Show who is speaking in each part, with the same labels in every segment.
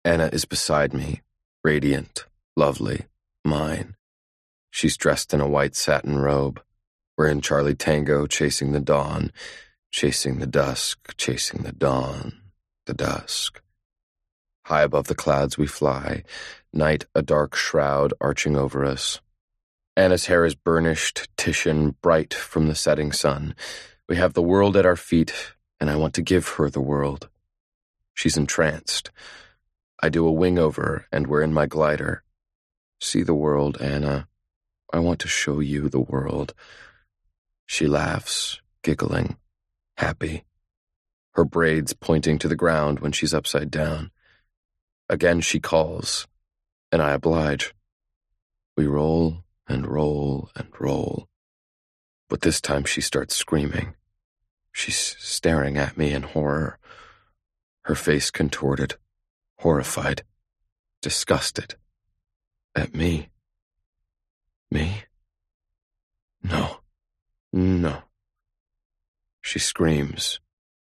Speaker 1: Anna is beside me, radiant, lovely, mine. She's dressed in a white satin robe. We're in Charlie Tango, chasing the dawn, chasing the dusk, chasing the dawn, the dusk. High above the clouds we fly, night a dark shroud arching over us. Anna's hair is burnished, Titian, bright from the setting sun. We have the world at our feet, and I want to give her the world. She's entranced. I do a wing over, and we're in my glider. See the world, Anna. I want to show you the world. She laughs, giggling, happy. Her braids pointing to the ground when she's upside down. Again she calls, and I oblige. We roll and roll and roll. But this time she starts screaming. She's staring at me in horror. Her face contorted, horrified, disgusted. At me. Me? No. No. She screams.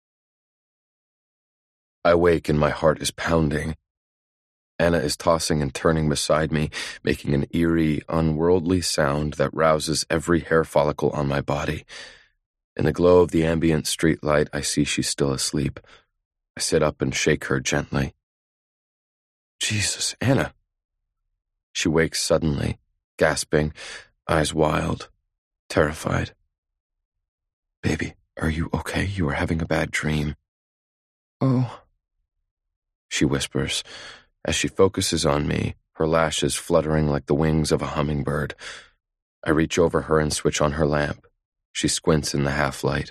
Speaker 1: I wake and my heart is pounding. Anna is tossing and turning beside me, making an eerie, unworldly sound that rouses every hair follicle on my body. In the glow of the ambient street light, I see she's still asleep. I sit up and shake her gently. Jesus, Anna. She wakes suddenly, gasping, eyes wild, terrified. Baby, are you okay? You are having a bad dream. Oh, she whispers, as she focuses on me, her lashes fluttering like the wings of a hummingbird. I reach over her and switch on her lamp. She squints in the half-light.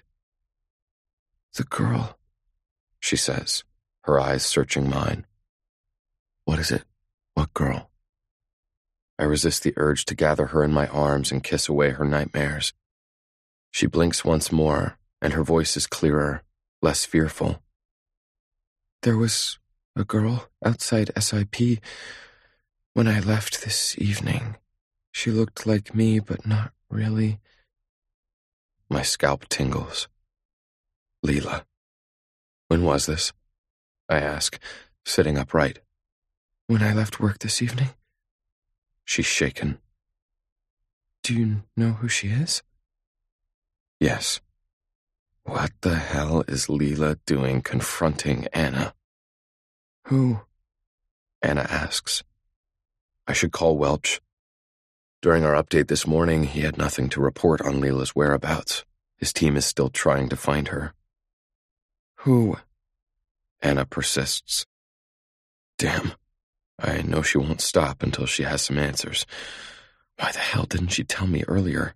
Speaker 1: The girl, she says, her eyes searching mine. What is it? What girl? I resist the urge to gather her in my arms and kiss away her nightmares. She blinks once more, and her voice is clearer, less fearful. There was a girl outside SIP when I left this evening. She looked like me, but not really. My scalp tingles. Leela. When was this? I ask, sitting upright. When I left work this evening. She's shaken. Do you know who she is? Yes. What the hell is Leela doing confronting Anna? Who? Anna asks. I should call Welch. During our update this morning, he had nothing to report on Leela's whereabouts. His team is still trying to find her. Who? Anna persists. Damn. I know she won't stop until she has some answers. Why the hell didn't she tell me earlier?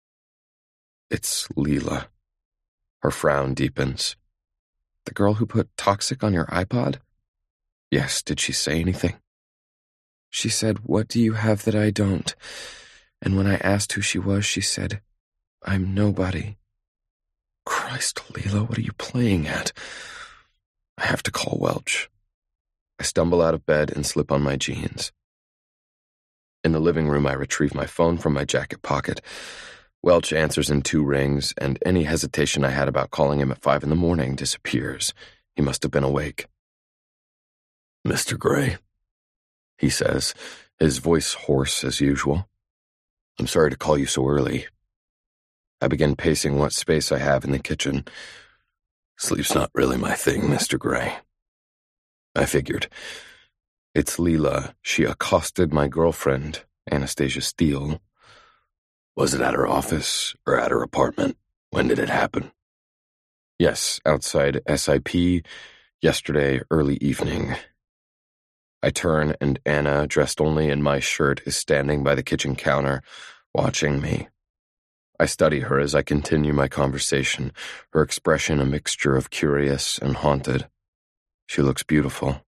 Speaker 1: It's Leela. Her frown deepens. The girl who put toxic on your iPod? Yes, did she say anything? She said, what do you have that I don't? And when I asked who she was, she said, I'm nobody. Christ, Leela, what are you playing at? I have to call Welch. I stumble out of bed and slip on my jeans. In the living room, I retrieve my phone from my jacket pocket. Welch answers in 2 rings, and any hesitation I had about calling him at 5 a.m. disappears. He must have been awake. Mr. Gray, he says, his voice hoarse as usual. I'm sorry to call you so early. I begin pacing what space I have in the kitchen. Sleep's not really my thing, Mr. Gray. I figured. It's Leela. She accosted my girlfriend, Anastasia Steele. Was it at her office or at her apartment? When did it happen? Yes, outside SIP, yesterday early evening. I turn and Anna, dressed only in my shirt, is standing by the kitchen counter, watching me. I study her as I continue my conversation, her expression a mixture of curious and haunted. She looks beautiful.